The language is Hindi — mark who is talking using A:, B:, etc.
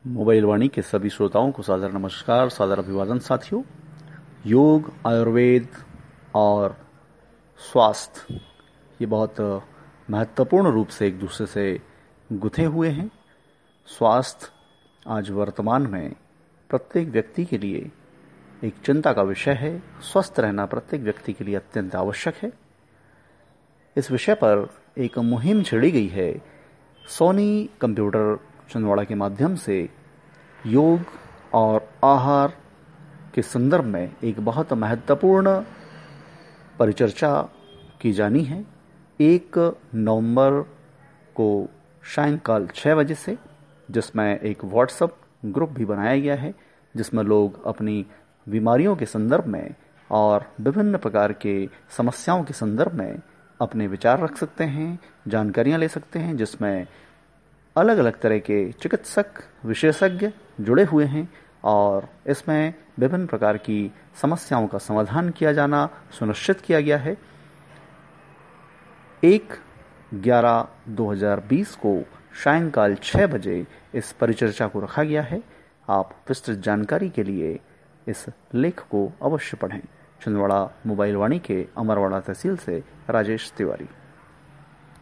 A: मोबाइल वाणी के सभी श्रोताओं को सादर नमस्कार, सादर अभिवादन साथियों। योग, आयुर्वेद और स्वास्थ्य ये बहुत महत्वपूर्ण रूप से एक दूसरे से गुथे हुए हैं। स्वास्थ्य आज वर्तमान में प्रत्येक व्यक्ति के लिए एक चिंता का विषय है। स्वस्थ रहना प्रत्येक व्यक्ति के लिए अत्यंत आवश्यक है। इस विषय पर एक मुहिम छेड़ी गई है। सोनी कंप्यूटर छिंदवाड़ा के माध्यम से योग और आहार के संदर्भ में एक बहुत महत्वपूर्ण परिचर्चा की जानी है। 1 नवंबर को सायंकाल 6 बजे से, जिसमें एक व्हाट्सएप ग्रुप भी बनाया गया है, जिसमें लोग अपनी बीमारियों के संदर्भ में और विभिन्न प्रकार के समस्याओं के संदर्भ में अपने विचार रख सकते हैं, जानकारियां ले सकते हैं, जिसमें अलग अलग तरह के चिकित्सक विशेषज्ञ जुड़े हुए हैं और इसमें विभिन्न प्रकार की समस्याओं का समाधान किया जाना सुनिश्चित किया गया है। 1/11/2020 को सायंकाल 6 बजे इस परिचर्चा को रखा गया है। आप विस्तृत जानकारी के लिए इस लेख को अवश्य पढ़ें। छिंदवाड़ा मोबाइल वाणी के अमरवाड़ा तहसील से राजेश तिवारी।